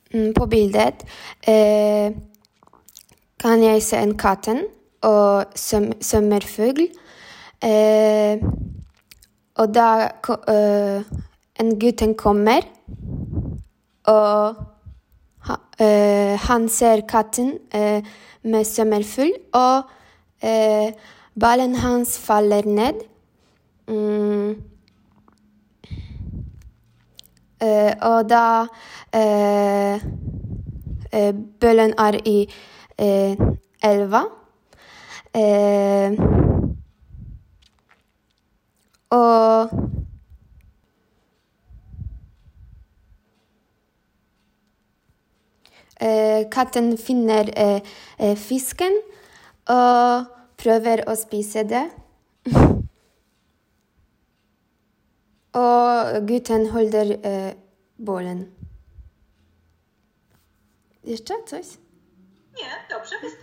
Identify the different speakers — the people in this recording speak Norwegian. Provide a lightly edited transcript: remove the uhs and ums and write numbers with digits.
Speaker 1: på bildet kan jeg se en katten og sommerfugl. Og da en gutten kommer, og han ser katten med sommerfugl, og ballen hans faller ned. Og da ballen er i elva. Og katten finner fisken og prøver å spise det. Og gutten holder bollen. Jeszcze coś?
Speaker 2: Nie, dobrze, wystarczy.